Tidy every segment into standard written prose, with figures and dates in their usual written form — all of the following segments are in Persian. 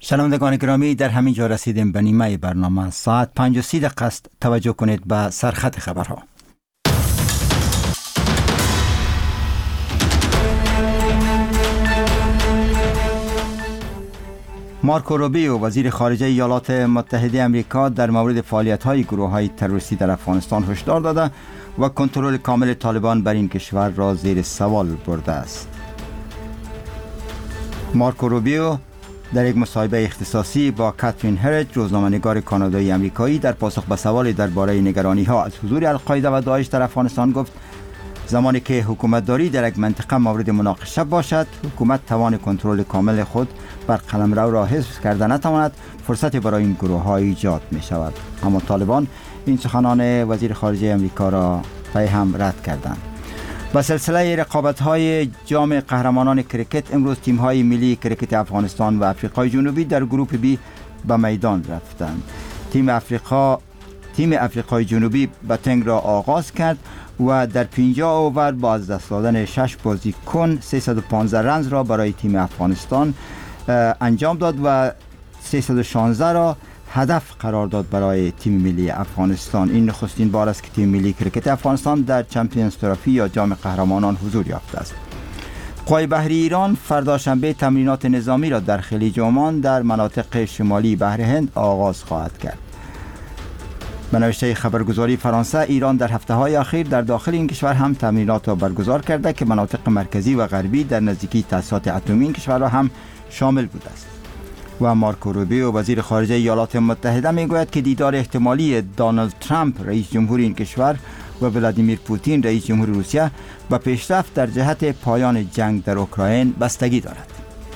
شنوندگان گرامی، در همین جا رسیدیم به نیمه برنامه. ساعت 5:30 است. توجه کنید به سرخط خبرها. مارکو روبیو وزیر خارجه ایالات متحده آمریکا در مورد فعالیت‌های گروه‌های تروریستی در افغانستان هشدار داده و کنترل کامل طالبان بر این کشور را زیر سوال برده است. مارکو روبیو در یک مصاحبه اختصاصی با کاترین هرج، روزنامه‌نگار کانادایی امریکایی، در پاسخ به سوال درباره نگرانی‌ها از حضور القاعده و داعش در افغانستان گفت: زمانی که حکومتداری در یک منطقه مورد مناقشه باشد، حکومت توان کنترل کامل خود بر قلمرو را حفظ کرده نتواند، فرصتی برای این گروه‌ها ایجاد می‌شود. اما طالبان این سخنان وزیر خارجه امریکا را هم رد کردند. با سلسله رقابت‌های جام قهرمانان کرکت، امروز تیم‌های ملی کرکت افغانستان و آفریقای جنوبی در گروپ بی به میدان رفتند. تیم آفریقای جنوبی باتنگ را آغاز کرد و در 50 اوور با از دست دادن 6 بازیکن 315 رنز را برای تیم افغانستان انجام داد و 316 را هدف قرار داد برای تیم ملی افغانستان. این نخستین بار است که تیم ملی کرکت افغانستان در چمپیونز تروفی یا جام قهرمانان حضور یافته است. قوای بحری ایران فردا شنبه تمرینات نظامی را در خلیج عمان در مناطق شمالی بحر هند آغاز خواهد کرد. به نوشته خبرگزاری فرانسه، ایران در هفته‌های اخیر در داخل این کشور هم تمرینات را برگزار کرده که مناطق مرکزی و غربی در نزدیکی تأسیسات اتمی این کشور را هم شامل بوده است. و مارکو روبیو وزیر خارجه ایالات متحده میگوید که دیدار احتمالی دونالد ترامپ رئیس جمهور این کشور و ولادیمیر پوتین رئیس جمهور روسیه به پیشرفت در جهت پایان جنگ در اوکراین بستگی دارد.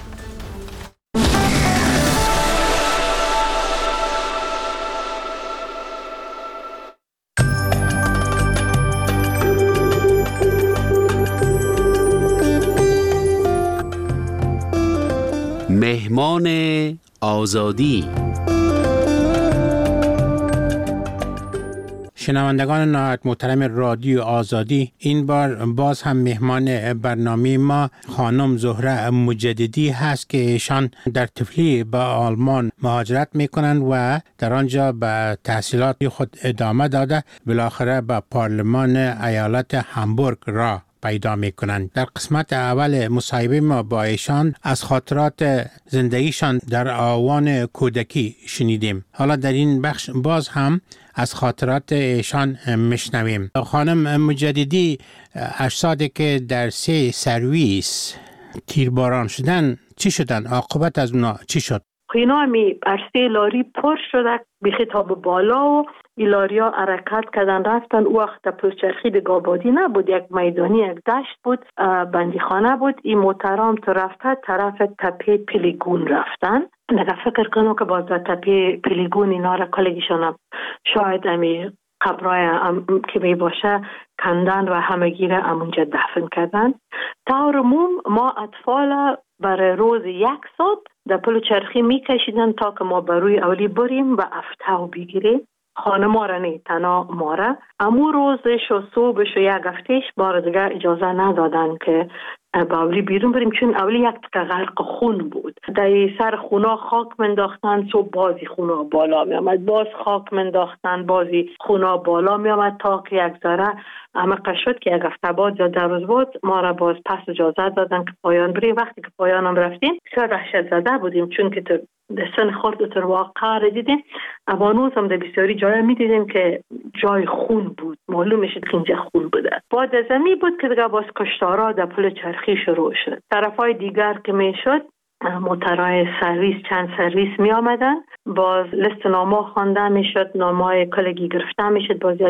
مهمان آزادی. شنوندگان نهایت محترم رادیو آزادی، این بار باز هم مهمان برنامه ما خانم زهره مجددی هست که ایشان در تفلی به آلمان مهاجرت میکنند و در آنجا به تحصیلات خود ادامه داده بالاخره به پارلمان ایالت هامبورگ را پیدا میکنند. در قسمت اول مصاحبه ما با ایشان از خاطرات زندگیشان در آوان کودکی شنیدیم. حالا در این بخش باز هم از خاطرات ایشان میشنویم. خانم مجددی، اجسادی که در 3 سرویس تیرباران شدن چی شدن؟ عاقبت از اونا چی شد؟ اینا می عرصه لاری پر شده به خطاب بالا و ایلاریا حرکت کردن رفتن. او وقت پلچرخی دیگه آبادی نبود، یک میدانی، یک دشت بود، بندیخانه بود. این محترم تو رفته طرف تپه پیلیگون رفتن. نگه فکر کنم که باز تپه پیلیگون اینا را کلگیشان شاید امی قبرای که می باشه کندن و همگی را همونجا دفن کردن. طور عموم ما اطفال برای روز 1 ساعت در پل چرخی می کشیدن تا که ما بروی اولی بریم و افتاو بگیریم. خانه ما را نه، تنها ما را. امو روزش و صبحش و 1 هفتهش بار دیگه اجازه ندادن که با اولی بیرون بریم، چون اولی یک تکه غرق خون بود. در سر خونا خاک منداختن، صبح بازی خونا بالا می آمد، باز خاک منداختن، بازی خونا بالا می آمد تا که یک ذره عمق شد که 1 هفته بعد یا 10 روز بعد ما را باز پس اجازه دادن که پایان بریم. وقتی که پایان هم رفتیم شاید وحشت زده بودیم، چون که سن خورد تر واقع را دیدیم. اوانوز هم در بسیاری جای می دیدیم که جای خون بود، معلوم میشد که اینجا خون بوده. بعد از می بود که دیگه باز کشتارا در پل چرخی شروع شد. طرفای دیگر که می شد موترهای سرویس، چند سرویس می آمدن، باز لیست نامه خوانده می شد، نامه کلگی گرفته می شد، باز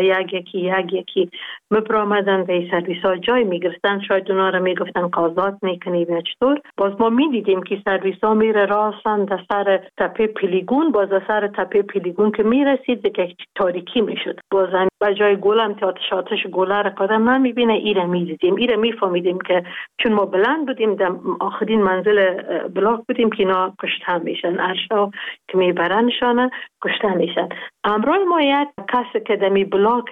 یکی می برآمدن و این سرویس ها جای می گرفتن. شاید اونا رو می گفتن کازات می کنی و چطور. باز ما می دیدیم که سرویس ها می راستن در سر تپه پیلیگون. باز در سر تپه پیلیگون که می رسید که تاریکی می شد، باز به جای گلم که آتش گله را کادم نمی بینه. ایره می دیدیم، ایره می فهمیدیم که چون ما بلند بودیم در آخرین منزل بلاک بودیم که اینا کشته میشن. ارشا که میبرنشان کشته میشن. امروز ما یک کسی که دمی بلاک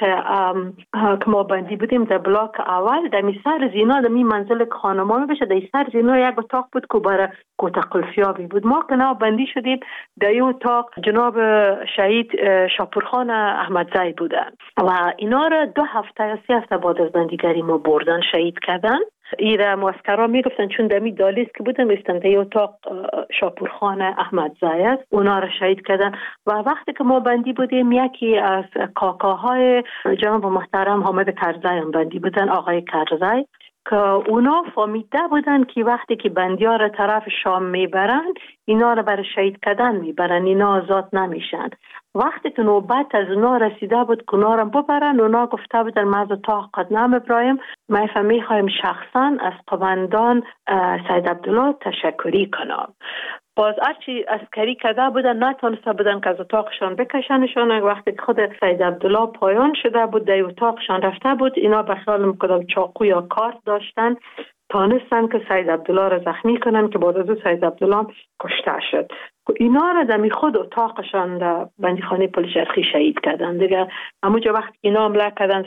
که ما بندی بودیم در بلاک اول دمی سر زینا دمی منزل خانما بشه در سر زینا یک اتاق بود که برای کوته قلفیابی بود. ما که نه بندی شدیم در این اتاق جناب شهید شاپورخان احمدزی بودن و اینا را 2 هفته یا 3 هفته بعد از بندیگری ما بردن شهید کردن. ایره معسکرها میگفتن چون دمی دالیست که بودن میستن در اتاق شاپورخان احمدزی است، اونا را شهید کردن. و وقتی که ما بندی بودیم یکی از کاکاهای جناب محترم حامد کرزی هم بندی بودن، آقای کرزی، که اونا فهمیده بودن که وقتی که بندی‌ها را طرف شام میبرن اینا را برای شهید کردن میبرن، اینا آزاد نمیشن. وقتی که نوبت از اونا رسیده بود که اونا را ببرن، اونا گفته بودن ما از اتاق قدنام ابراهیم میخوایم شخصا از قماندان سید عبدالله تشکری کنم. باز هرچی عسکری کرده بودن نتونسته بودن که از اتاقشان بکشنشان. وقتی که خود سید عبدالله پایان شده بود در اتاقشان رفته بود، اینا به خیال میکردم چاقو یا کارت داشتن، تانستن که سید عبدالله را زخمی کنن که بعد از سید عبدالله کشته شد. اینا را در خود اتاقشان در بندیخانه پلچرخی شهید کردن دیگه. همونجا وقتی اینا حمله کردن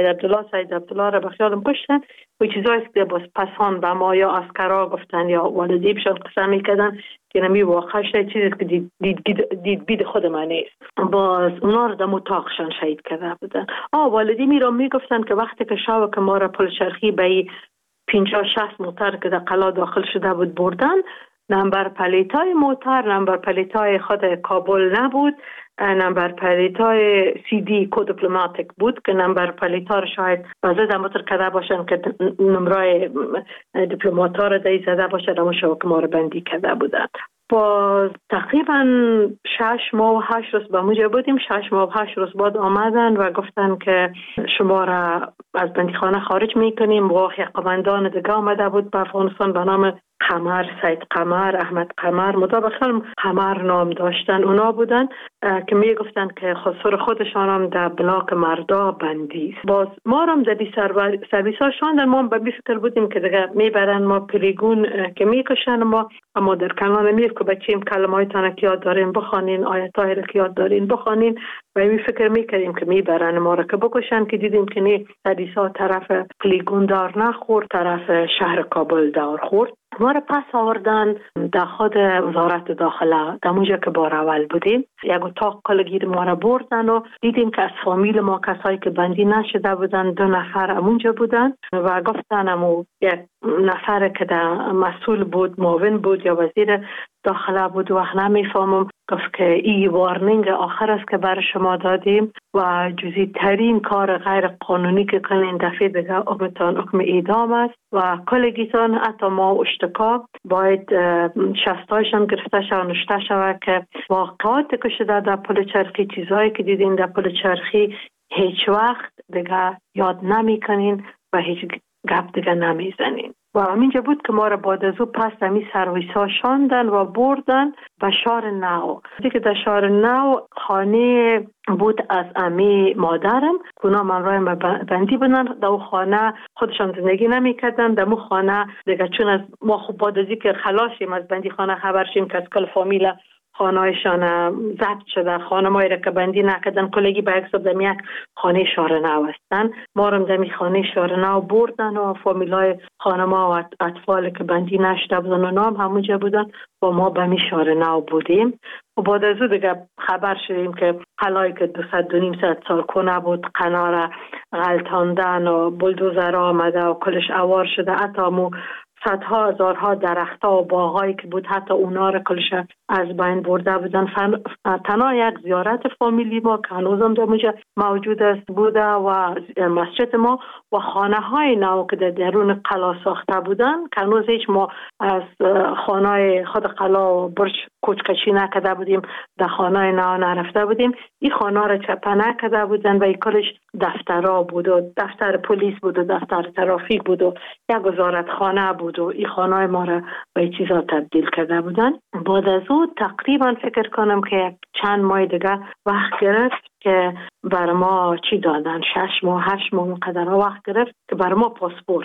سید عبدالله را به خیالم کشتن و چیزایی که باز پسان به ما یا عسکرها گفتن یا والدیبشان قسم میکردن که نمی واقع شد چیزی که دید بید خود من نیست. باز اونا را در اتاقشان شهید کرده بودن. والدی می را میگفتن که وقتی که شب که ما را پلچرخی به 50-60 موتر که در قلعه داخل شده بود بردن، نمبر پلیتای موتر نمبر پلیتای خود کابل نبود، نمبر پلیتای CD کد دیپلماتیک بود که نمبر پلیتا را شاید وزده موتر کده باشن که نمرای دیپلماتا را دایی زده باشن، اما شو که ما را بندی کده بودن. با تقریبا 6 ماه و 8 روز با موجه بودیم. 6 ماه و 8 روز بعد آمدن و گفتن که شما را از بندیخانه خارج میکنیم. و قماندان دیگه آمده بود به افغانستان به نام قمر، سید قمر، احمد قمر، مطابق قمر نام داشتن. اونا بودن که میگفتن که خودشان هم در بلاک مردا بندی. باز ما هم در سرویس ها شاندن. ما به فکر بودیم که دیگه میبرن ما پلیگون که میکشن اما در کنان میر که بچیم کلمه های تانه که یاد دارین بخوانین، آیت های که یاد دارین بخوانین و می فکر میکردیم که میبرن ما را که بکشن، که دیدیم که نه، سرویس ها طرف پلیگون دار نخورد، طرف شهر کابل دار خورد. ما را پس آوردن در خود وزارت داخله، در اونجا که بار اول بودیم. یک اتاق کلگیر ما را بردن و دیدیم که از فامیل ما کسایی که بندی نشده بودن 2 نفر امونجا بودن و گفتن امو یک نفر که در مسئول بود، معاون بود یا وزیر داخله بود، وقت نمیفهمم، گفت که این وارنینگ آخر است که برای شما دادیم و جزئی ترین کار غیر قانونی که کنین دفعه دیگه حکم اعدام است و کلگیتان حتی ما اشتکا باید شستایشان گرفته شد و نشته شود که واقعات که شده در پلچرخی، چیزهایی که دیدین در پلچرخی هیچ وقت دیگه یاد نمی کنین و هیچ گپ دیگه نمی زنین. و همینجا بود که ما را بعد از او پس همی سرویس ها شاندن و بردن به شهر نو. دیگه در شهر نو خانه بود از امی مادرم، اونا من رایم بندی بودن. در او خانه خودشان زندگی نمی کردن. در او خانه دیگه چون از ما خوب بعد از که خلاصیم از بندی خانه خبر شیم که از کل فامیل خانهایشان ضبط شده، خانه مایی را که بندی نکردن کلگی به یک یک خانه شهر نو هستن. ما را دمی خانه شهر نو بردن و فامیلای خانه ما و اطفال که بندی نشده بودن و نام همونجا بودن و ما به می شهر نو بودیم. و بعد از او دیگه خبر شدیم که قلعه‌ای که 200-250 سال کنه بود قنا غلطاندن و بلدوزر آمده و کلش اوار شده. حتی مو صدها هزارها درختها و باغایی که بود حتی اونا را کلش از بین برده بودن. تنها یک زیارت فامیلی ما که هنوزم در اونجا موجود است بوده و مسجد ما و خانه های نو که در درون قلعه ساخته بودن که هنوز هیچ ما از خانه خود قلعه و برج کوچکشی نکرده بودیم، در خانه نو نرفته بودیم. این خانه را چپه نکرده بودن و این کلش دفترها بود و دفتر پلیس بود و دفتر ترافیک بود و یک وزارت خانه بود و این خانه ما را به چیزا تبدیل کرده بودن. بعد از او تقریبا فکر کنم که چند ماه دیگه وقت گرفت که بر ما چی دادن 6 ماه 8 ماه قدر وقت گرفت که بر ما پاسپورت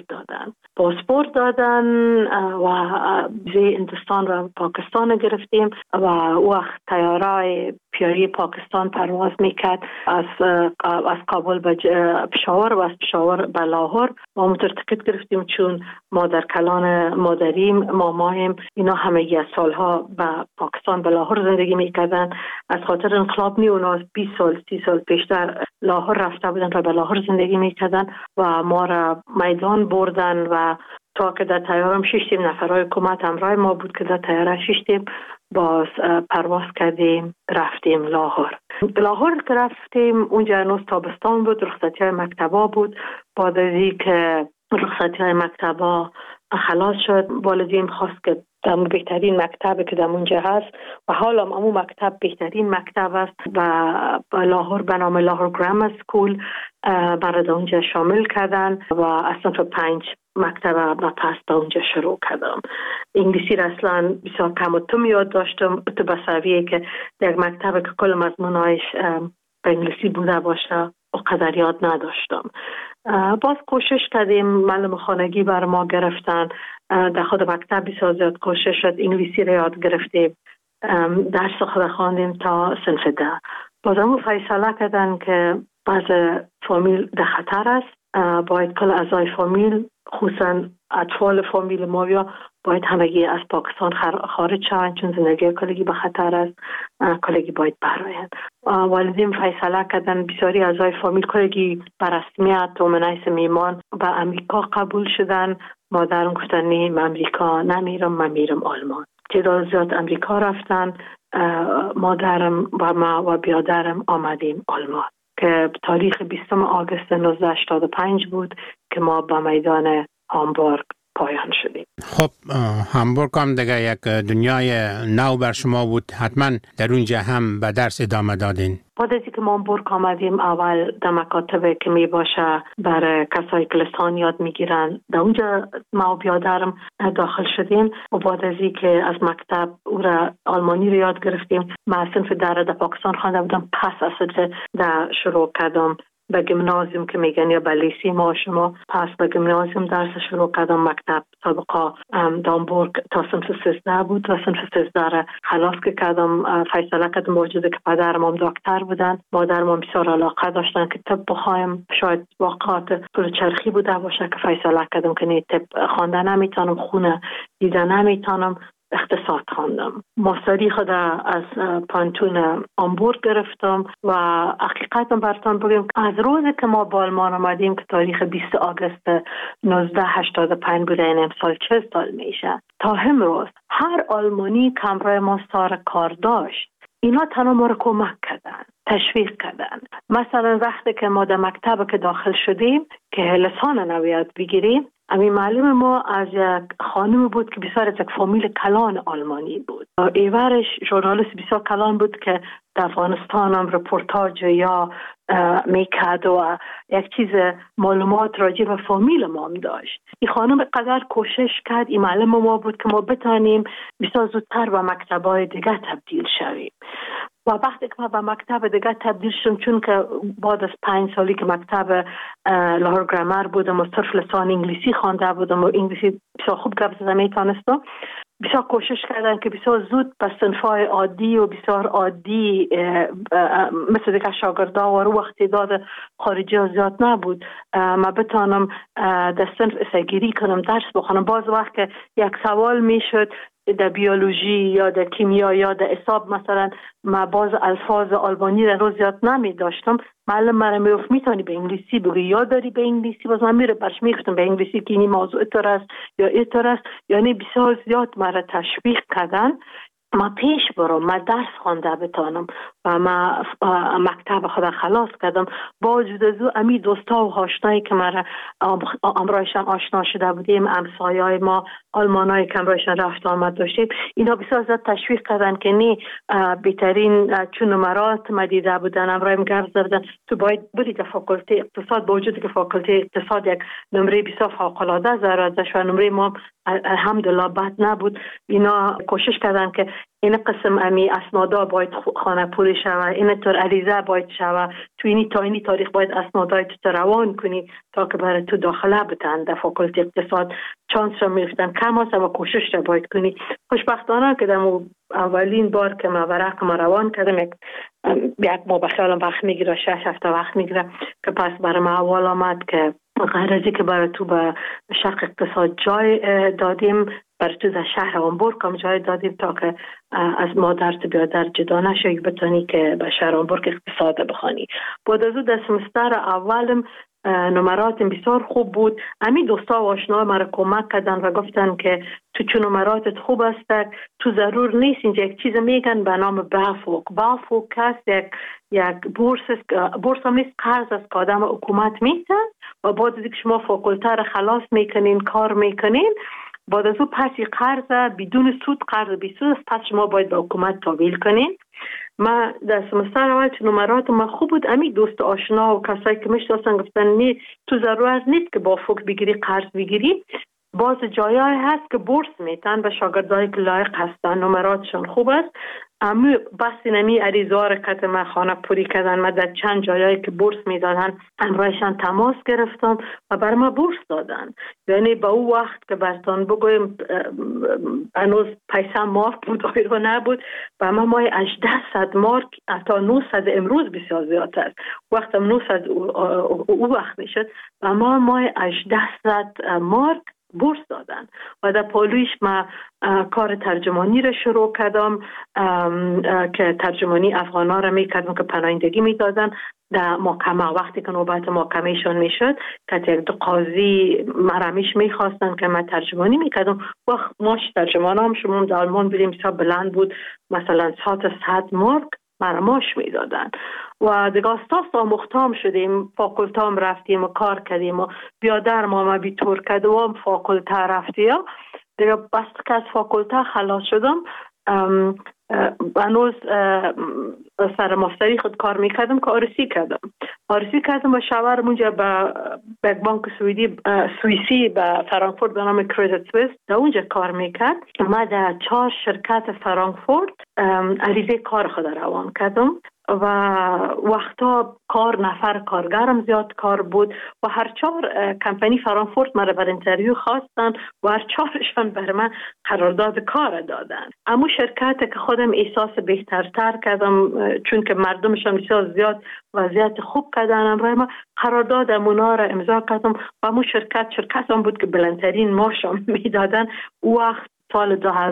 دادن و ویزای هندوستان و پاکستان گرفتیم و وقت طیاره پیاری پاکستان پرواز میکرد از کابل به پشاور و از پشاور به لاهور ما تیکت گرفتیم چون مادر کلان مادریم مامایم اینا همه از سالها به پاکستان به لاهور زندگی میکردن از خاطر انقلاب اونا 20 سال 30 سال پیشتر لاهور رفته بودن و به لاهور زندگی میکردن و ما را میدان بردن و تا که در تیارم ششتیم نفرهای حکومت همراه ما بود که در تیاره ششتیم باز پرواز کردیم رفتیم لاهور که رفتیم اونجا هنوز تابستان بود رخصتی های مکتبا بود بعد از اینکه رخصتی های مکتبا خلاص شد والدین خواست که در بهترین مکتب که در اونجا هست و حالا همون مکتب بهترین مکتب است و لاهور به نام لاهور گرامر سکول برای اونجا شامل کردن و اصلا تو 5 مکتب و پس تا اونجا شروع کردم انگلیسی را اصلا بسیار کم و تو یاد داشتم تو بسویه که در مکتب که کل مضمونایش به انگلیسی بوده باشه و قدر یاد نداشتم باز کوشش کردیم معلم خانگی بر ما گرفتن در خود مکتب بسیار زیاد کوشش شد انگلیسی را یاد گرفتیم درس خود خواندیم تا صنف 10 باز همون فیصله کردن که بعض فامیل در خطر است باید کل اعضای فامیل خصوصا اطفال فامیل ما باید همگی از پاکستان خارج شوند چون زندگی کلگی به خطر است کلگی باید برآیند والدین فیصله کردن بسیاری اعضای فامیل کلگی بر رسمیت و منیس میمان به امریکا قبول شدن مادرم گفتن نیم امریکا نمیرم من میرم آلمان تعداد زیاد امریکا رفتن مادرم و ما و بیادرم آمدیم آلمان که تاریخ 20 آگوست 1985 بود که ما به میدان هامبورگ پایان شدیم. خب هامبورگ هم دیگه یک دنیای نو بر شما بود حتما در اونجا هم به درس ادامه دادین. بعد از اینکه ما هامبورگ آمدیم اول در مکاتب که می باشه برای کسایی که لسان یاد میگیرن در اونجا ما و بیادرم داخل شدیم و بعد از اینکه از مکتب او را آلمانی رو یاد گرفتیم من صنف در پاکستان خوانده بودم پس از صنف در شروع کردم به گیمنازیوم که میگن یا به لیسی ما شما پس به گیمنازیوم درس شروع کردم مکتب سابقا هامبورگ تا صنف 13 بود و صنف 13 را خلاص کردم فیصله کردم موجوده که پدرم هم دکتر بودن مادرم هم بسیار علاقه داشتن که طب بخوایم شاید واقعات پول چرخی بوده باشه که فیصله کردم که نه طب خوانده نمیتونم خونه دیده نمیتونم اقتصاد خواندم ماستری خود از پانتون هامبورگ گرفتم و حقیقتا براتون بگم از روزی که ما به آلمان آمدیم که تاریخ 20 آگوست 1985 بوده این امسال 40 سال میشه تا امروز هر آلمانی که همراه ما سر کار داشت اینا تنها ما رو کمک کردن تشویق کردن مثلا وقتی که ما در مکتب که داخل شدیم که لسان نو یاد بگیریم امی معلم ما از یک خانم بود که بسیار از یک فامیل کلان آلمانی بود ایورش ژورنالیست بسیار کلان بود که در افغانستان هم رپورتاج یا میکرد و یک چیز معلومات راجع به فامیل ما هم داشت این خانم قدر کوشش کرد این معلم ما بود که ما بتانیم بسیار زودتر به مکتبای دیگه تبدیل شویم و وقتی که ما به مکتب دیگه تبدیل شدم چون که بعد از 5 سالی که مکتب لاهور گرامر بودم و صرف لسان انگلیسی خوانده بودم و انگلیسی بسیار خوب گپ زدن میتونستم بسیار کوشش کردن که بسیار زود به صنفای عادی و بسیار عادی مثل دیگه شاگردا و رو وقتی داد خارجی ها زیاد نبود ما بتانم در صنف اسگیری کنم درس بخونم باز وقت که یک سوال میشد در بیولوژی یا در کیمیا یا در حساب مثلا ما باز الفاظ آلمانی در روز یاد نمی داشتم معلم مرا میگفت میتونی به انگلیسی بگی یا داری به انگلیسی باز من میره برش میگفتم به انگلیسی که این موضوع اینطور است یا اینطور است یعنی بسیار زیاد مرا تشویق کردن ما پیش برم ما درس خوانده بتانم و ما مکتب خود خلاص کردم با وجود از او امی دوستا و آشنایی که مرا امرایشان آشنا شده بودیم همسایه‌های ما آلمانایی که امرایشان رفت آمد داشتیم اینا بسیار زیاد تشویق کردن که نه بهترین چون نمرات ما دیده بودن امرایم گرد زدن تو باید بری در فاکولته اقتصاد با وجود که فاکولته اقتصاد یک نمره بسیار فوق‌العاده است و نمره ما الحمدلله بد نبود اینا کوشش کردن که این قسم امی اسنادا باید خانه پوری شوه، این طور عریضه باید شوه، تو اینی تا اینی تاریخ باید اسنادای تو روان کنی تا که برای تو داخله بتن. در فاکولته اقتصاد چانس را میفتن کم هست و کوشش را باید کنی. خوشبختانه که در اولین بار که من ورق ما روان کردم یک ما بخیالم وقت میگیره، 6 هفته وقت میگیره که پس برای ما اول آمد که غرضی که برای تو به شرق اقتصاد جای دادیم، برای تو در شهر هامبورگ هم جای دادیم تا که از مادر تو بیادر جدا نشوی بتونی که به شهر هامبورگ اقتصاد بخوانی. بعد از او در سمستر اولم نمرات بسیار خوب بود. امی دوستا و آشنا مرا کمک کردن و گفتن که تو چون نمراتت خوب است تو ضرور نیست اینجا یک چیز میگن به نام بافوک هست، یک بورس هم نیست، قرض از که آدم حکومت میتن و بعد از که شما فاکولته را خلاص میکنین کار میکنین، بعد از او پسی قرض بدون سود، قرض بی سود است، پس شما باید به حکومت تحویل کنین. ما در سمستر اول چون نمرات ما خوب بود، امی دوست آشنا و کسایی که میشناسن گفتن نه تو ضرورت نیست که با فوق بگیری قرض بگیری، باز جایای هست که بورس میتن و شاگردایی که لایق هستن نمراتشون خوب است. اما بس نمی عریضه رکت ما خانه پوری کردن، ما در چند جایایی که بورس میدادن امرایشان تماس گرفتم و بر ما بورس دادن. یعنی با او وقت که برتان بگویم هنوز پیسه مارک بود آیرو نبود و ما مای 800 مارک تا 900 امروز بسیار زیاد است. وقتم 900 او وقت میشد و ما مای 800 مارک بورس دادن و در پالویش ما کار ترجمانی را شروع کردم که ترجمانی افغانا را میکردم که پناهندگی میدادن در محکمه. وقتی که نوبت محکمهشون میشد که یک دو قاضی مرمیش میخواستن که من ترجمانی میکردم و ماش ترجمان هم شما در آلمان بریم بسیار بلند بود، مثلا 100 مارک مرماش میدادن و دیگه استاس آموختام شدیم، فاکولتام رفتیم و کار کردیم و بیادر ما بیتور کردیم و فاکولته رفتیم دیگه. بس که از فاکولته خلاص شدم هنوز سر ماستری خود کار میکردم که آرسی کردم و شاورم اونجا به یک بانک سوئیسی به فرانکفورت به نام کریدیت سوئیس در اونجا کار میکرد. ما در 4 شرکت فرانکفورت عریضه کار خود روان کردم و وقتا نفر کارگرم زیاد کار بود و هر 4 کمپانی فرانکفورت مرا بر انترویو خواستن و هر 4شان بر من قرارداد کار دادن. اما شرکت که خودم احساس بهترتر کردم چون که مردمشان بسیار زیاد وضعیت خوب کردن، امروز ما قرارداد امونا را امضا کردم و امو شرکت هم بود که بلندترین معاشم میدادن. وقت سال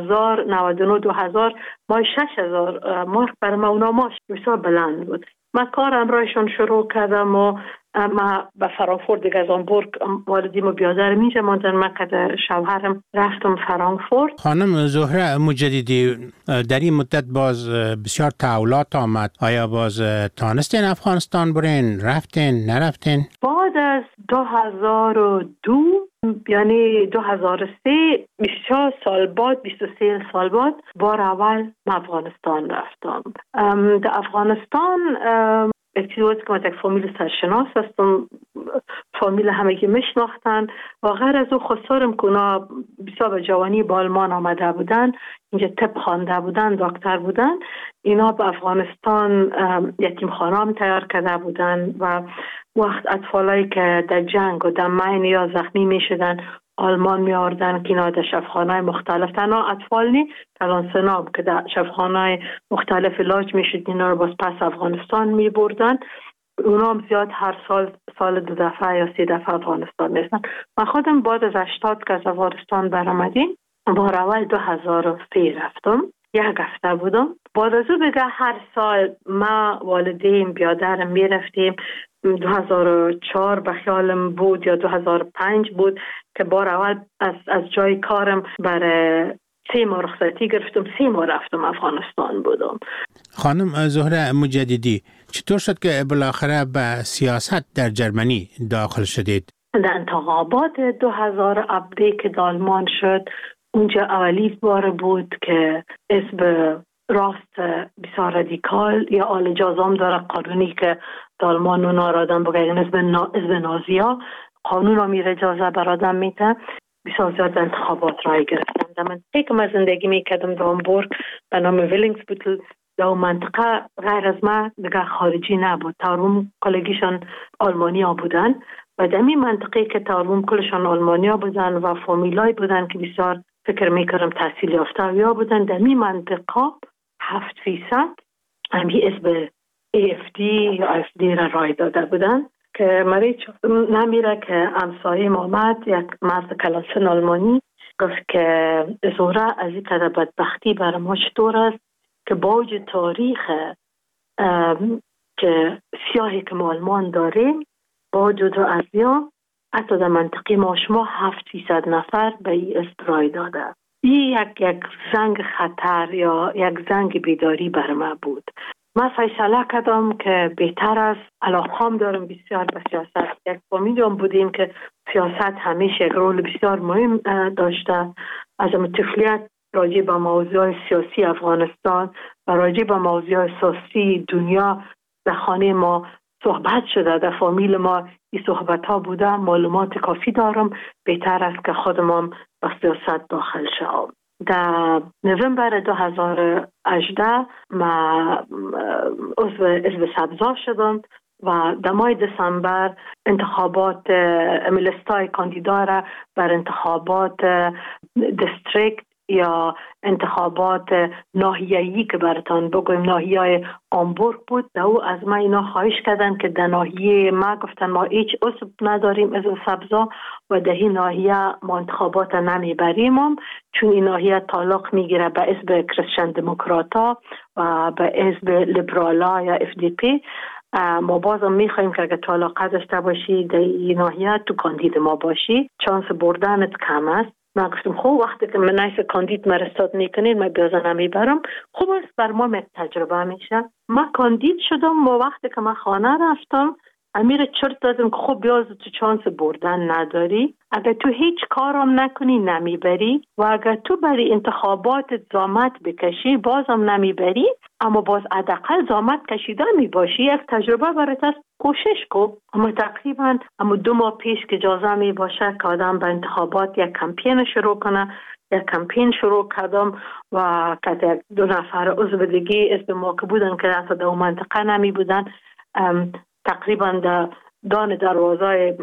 2000 ما 6000 مارک برای ما اونا ماش بسیار بلند بود. من کارم رایشان شروع کردم و ما به فرانکفورت دیگه از هامبورگ والدیم و بیادرم اینجا ماندن. من که شوهرم رفتم فرانکفورت. خانم زهره مجددی در این مدت باز بسیار تحولات آمد، آیا باز تانستین افغانستان برین؟ رفتین؟ نرفتین؟ بعد از 2002 یعنی 2003 24 سال بعد 23 سال بعد بار اول افغانستان رفتم. در افغانستان اکتیوات که من یک فامیل سرشناس هستم، فامیل همگی میشناختن و غیر از او خسارم که اونا بسیار به جوانی با آلمان آمده بودن، اینجا طب خوانده بودن، دکتر بودن. اینا به افغانستان یتیم خانه هم تیار کرده بودن و وقت اطفالایی که در جنگ و در مین یا زخمی می شدن آلمان می آوردن که اینا در شفاخانه‌های مختلف، تنها اطفال نی کلان سناب که در شفاخانه‌های مختلف علاج می شد، اینا رو باز پس افغانستان می بردن. اونا هم زیاد هر سال 2 دفعه یا 3 دفعه افغانستان میستن. من خودم بعد از 80 که از افغانستان برآمدیم بار اول 2003 رفتم، 1 هفته بودم. بعد از او دیگه هر سال ما والدین بیادرم می رفتیم. 2004 به خیالم بود یا 2005 بود که بار اول از جای کارم برای 3 ماه رخصتی گرفتم، 3 ماه رفتم افغانستان بودم. خانم زهره مجددی چطور شد که بالاخره به سیاست در جرمنی داخل شدید؟ در انتخابات 2017 که آلمان شد اونجا اولی بار بود که حزب راست بسیار رادیکال یا آل جازام داره قانونی که آلمان اونا را آدم بگه حزب نازی ها قانون را میره اجازه بر آدم میده. بسیار زیاد انتخابات رای گرفتن. در منطقه که من زندگی میکردم در هامبورگ به نام ویلینگسبوتل، در منطقه غیر از ما دیگه خارجی نبود. تاروم کلگیشان آلمانیا بودن و در این منطقه که تاروم کلشان آلمانیا بودن و فامیلای بودن که بسیار فکر میکردم تحصیل یافته یا بودن، در این منطقه 7% همی اسم AFD یا AFD را رای داده بودن که مریچ نمیره که همسایه محمد یک مرد کلاسن آلمانی گفت که زوره از این قدر بدبختی برای ما چطور است که باوجود تاریخ که سیاهی که ما آلمان داریم، باوجود از یا حتی در منطقه ما شما 700 نفر به این است رای داده. این یک زنگ خطر یا یک زنگ بیداری بر ما بود. من فیصله کردم که بهتر است، علاقه‌ام دارم بسیار به سیاست. یک فامیلم بودیم که سیاست همیشه یک رول بسیار مهم داشته. از طفولیت راجع به موضوع سیاسی افغانستان و راجع به موضوع سیاسی دنیا در خانه ما صحبت شده، در فامیل ما این صحبت ها بوده. معلومات کافی دارم، بهتر است که خودم به سیاست داخل شوم. در نوامبر 2018 ما عضو حزب سبزا شدم و در ماه دسامبر انتخابات لیستای کاندیدا را بر انتخابات دیستریکت یا انتخابات ناحیه‌ای که براتان بگویم ناحیه هامبورگ بود، او از ما اینا خواهش کردن که در ناحیه ما گفتن ما هیچ عضو نداریم از سبزا و در این ناحیه ما انتخابات نمیبریم، چون این ناحیه تعلق میگیره به حزب کریستین دموکراتا و به حزب لیبرالا یا FDP. ما بازم میخوایم که اگر تعلق داشته باشی در این ناحیه تو کاندید ما باشی، چانس بردنت کم است. من گفتم خوب وقتی که من نیست کاندید مرستاد میکنید من بیازه نمیبرم، خوب است بر ما تجربه میشه. من کاندید شدم و وقتی که من خانه رفتم امیر چرت دادم که خب بیاز تو چانس بردن نداری، اگر تو هیچ کارم نکنی نمیبری و اگر تو برای انتخابات زحمت بکشی بازم نمیبری، اما باز حداقل زحمت کشیده میباشی، یک تجربه برات است، کوشش کن. اما تقریبا 2 ماه پیش که اجازه میباشه که آدم به انتخابات یک کمپین شروع کنه، یک کمپین شروع کردم و که 2 نفر عضو دیگه اسم ما که بودن که حتی در اون منطقه نمی بودن، تقریبا دان دروازه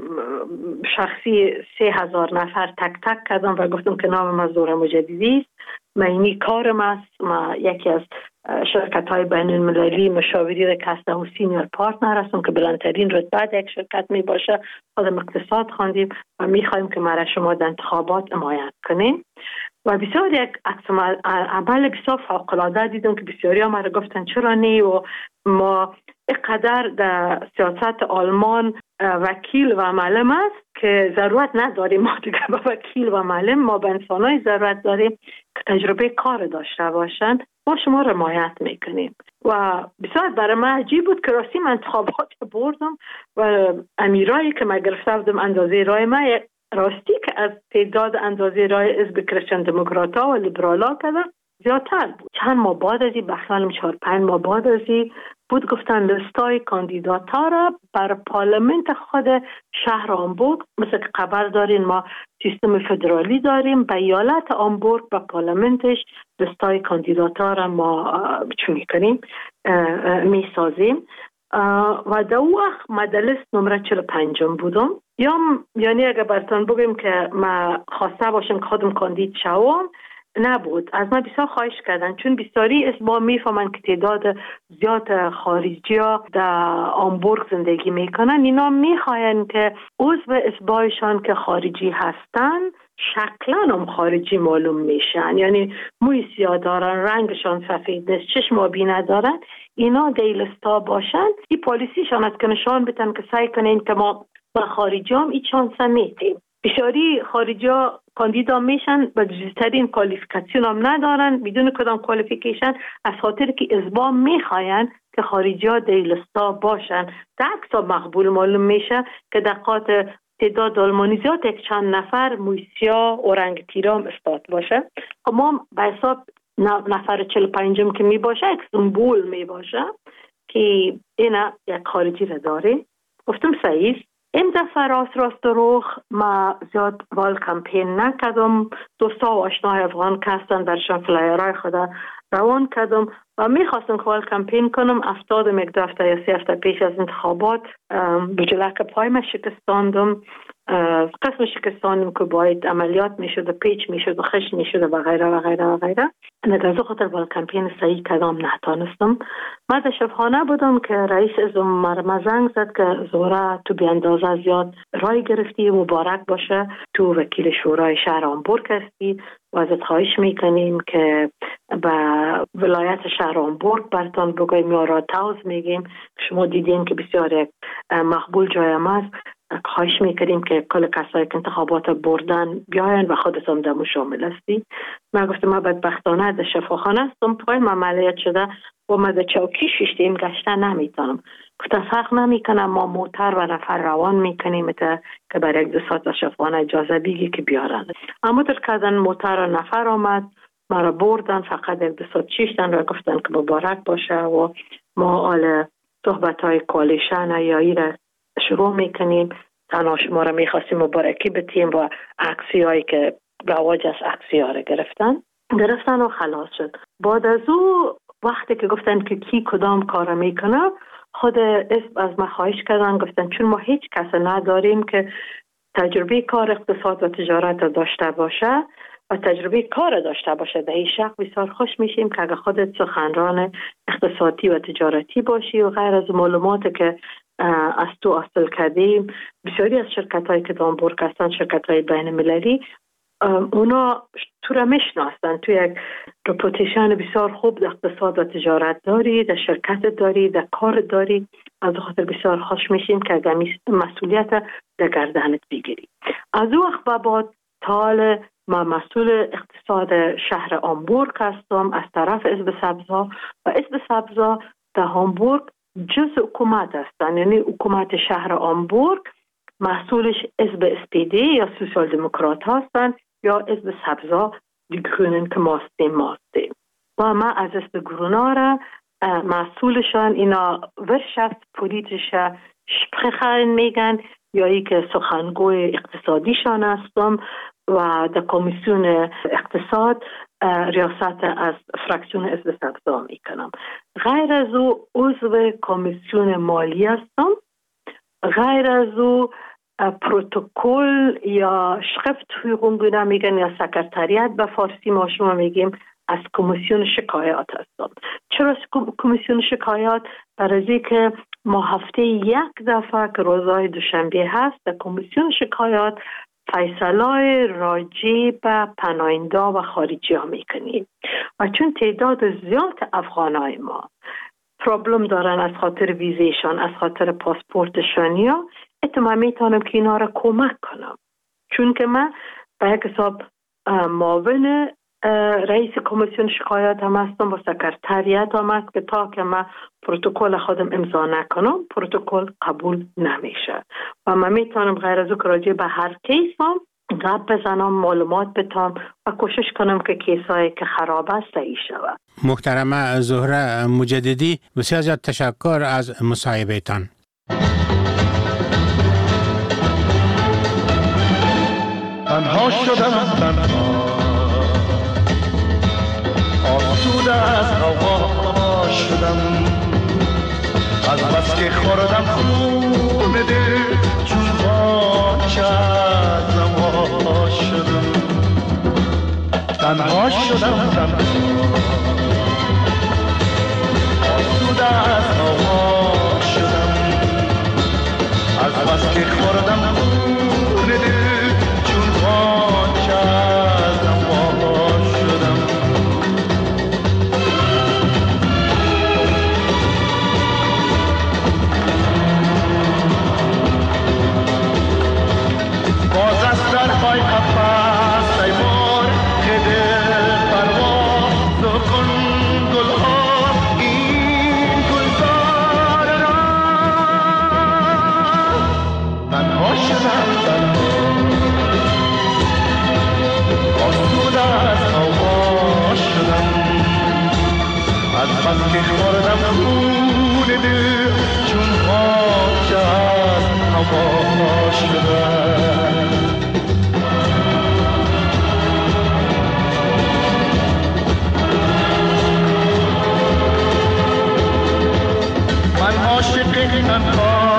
شخصی 3000 نفر تک تک کردم و گفتم که نام من زوره مجددی است، من اینی کارم است، من یکی از شرکت های بین المللی مشاوری رکسته و سینیور پارتنر هستم که بلندترین رتبه یک شرکت می باشه. خودم اقتصاد خواندیم و می خواهیم که مرا شما در انتخابات حمایت کنیم و بسیار یک عکس عمل بسیار فوق‌العاده دیدم که بسیاری ها مرا گفتن چرا نه و ما اینقدر در سیاست آلمان وکیل و معلم است که ضرورت نداریم ما دیگه با وکیل و معلم، ما به انسانای ضرورت داریم که تجربه کار داشته باشن. ما شما رو حمایت میکنیم و بسیار برای من عجیب بود که راستی من انتخابات بردم و امیرایی که من گرفته بودم اندازه رای من راستی که از تعداد اندازه رای حزب کریستین دموکراتا و لیبرالا کردن زیادتر بود. چند ماه بعد از این بخلالم 4-5 ماه بعد از این بود گفتن لیستای کاندیداتا را بر پارلمنت خود شهر هامبورگ، مثل که خبر دارین ما سیستم فدرالی داریم، به ایالت هامبورگ و پارلمنتش لیستای کاندیداتا را ما چون میکنیم میسازیم و در وقت ما در لیست نمره 45 بودم. یعنی اگر براتون بگیم که ما خواسته باشم که خودم کاندید شوم نبود، از من بسیار خواهش کردن چون بسیاری اسما میفهمن که تعداد زیاد خارجی ها در هامبورگ زندگی میکنن، اینا میخواین که عضو اسبایشان که خارجی هستن شکلا هم خارجی معلوم میشن، یعنی موی سیاه دارن، رنگشان سفید نیست، چشم آبی ندارن، اینا دیلستا باشن. این پالیسیشان است که نشان بدن که سعی کنین که ما با خارجی هم این چانس میتیم. بسیاری خارجی ها کاندیدا میشن و جزترین کوالیفیکاسیون هم ندارن، بدون کدام کوالیفیکیشن، از خاطر که ازبا میخواین که خارجی ها دیلستا باشن. در عکس مقبول معلوم میشه که دقات تعداد آلمانی زیاد یک چند نفر مویسیا و رنگ تیرام استاد باشه. ما به حساب نفر 45 که می باشه یک سمبول می باشه که اینا یک خارجی را داره. گفتم صحیح، این دفعه راست دروغ ما زیاد وال کمپین نکردم. دوستا و آشناهای افغان که هستن برشان فلایرهای خدا روان کردم و میخواستم که وال کمپین کنم. 70 یک هفته یا 3 هفته پیش از انتخابات بجلک پای ما شکستاندم. قسم شکستاندم که باید عملیات میشد و پیچ میشد و خش میشد و غیره و غیره و غیره. نگذو خاطر وال کمپین صحیح کدام نتانستم. من در شبخانه بودم که رئیس ازم مرمزنگ زد که زهره تو بی اندازه زیاد رای گرفتی، مبارک باشه، تو وکیل شورای شهر هامبورگ هستی و ازت خواهش میکنیم که به ولایت شهر هامبورگ برتان بگویم یا راتاوز میگیم. شما دیدین که بسیار یک مقبول جای ما است. خواهش میکنیم که کل کسایی که انتخابات بردن بیاین و خودت هم دمو شامل هستی. من گفتم ما بدبختانه در شفاخانه هستم، پای من عملیات شده و من در چوکی شیشتیم گشته نمیتونم. گفتم فرق نمیکنم، ما موتر و نفر روان میکنیم که برای 2 ساعت در شفاخانه اجازه بگی که بیارن. اما در کردن موتر و نفر آمد، ما را بردن، فقط 2 ساعت شیشتن و گفتن که مبارک باشه و ما آل صحبت های کوالیشن یا ای را شروع میکنیم. تنها شما را میخواستیم مبارکی بتیم و عکسی هایی که رواج از عکسی ها را گرفتن و خلاص شد. بعد از او وقتی که گفتن که کی کدام کار میکنه، خود اسم از ما خواهش کردن، گفتن چون ما هیچ کس نداریم که تجربه کار اقتصاد و تجارت داشته باشه و تجربه کار داشته باشه، به این شک بسیار خوش میشیم که اگه خودت سخنران اقتصادی و تجارتی باشی و غیر از معلومات که از تو حاصل کردیم. بسیاری از شرکت هایی که هامبورگ هستن، شرکت های بین المللی، اونا تو را میشناسن، تو یک رپوتیشن بسیار خوب در اقتصاد و تجارت داری، در شرکت داری، در کار داری. از خاطر بسیار خوش میشیم که اگر مسئولیت در گردنت بگیری. از او وقت بعد تا ما مسئول اقتصاد شهر هامبورگ هستم از طرف حزب سبزا و حزب سبزا در هامبورگ جز حکومت هستن، یعنی حکومت شهر هامبورگ مسئولش حزب SPD یا سوسیال دموکرات هستن یا حزب سبزا دی گرونن که ماستیم. و ما از حزب گرونا را مسئولشان اینا ورشفت پولیتیشه شپخن میگن یا ای که سخنگوی اقتصادیشان هستم و در کمیسیون اقتصاد ریاست از فراکسیون حزب سبزا میکنم. غیر از او عضو کمیسیون مالی هستم. غیر از او پروتکل یا شقفت حقوقی میگن یا سکرتریت به فارسی ما شما میگیم از کمیسیون شکایات هستم. چرا کمیسیون شکایات؟ برای که ما هفته 1 دفعه که روزهای دوشنبه هست در کمیسیون شکایات فیصله‌های راجع به پناهنده و خارجی ها میکنیم و چون تعداد زیاد افغانای ما پرابلم دارن از خاطر ویزیشان، از خاطر پاسپورتشان، یا اتمام میتونم که اینا را کمک کنم. چون که من به یک حساب معاون رئیس کمیسیون شکایات هم هستم و سکرتریت هم هست که تا که من پروتکل خودم امضا نکنم پروتکل قبول نمیشه و من میتونم غیر از او که راجع به هر کیس هم گپ بزنم، معلومات بتام و کوشش کنم که کیسایی که خراب است صحیح شود. محترمه زهره مجددی، بسیار زیاد تشکر از مصاحبهتان. تنها شدم تنها آسوده از هوا شدم از بس که خوردم خون دل چون باچه از نوا شدم تنها شدم تنها آسوده از هوا شدم از بس که خوردم خون دل چون باچه از نوا شدم باز از درهای قفس ای مرغ دل پرواز کن گلها این گلزار را تنها شدم تنها آسوده از هوا شدم از بس که خوردم خون دل چون خاک از هوا شدم. من عاشق تنها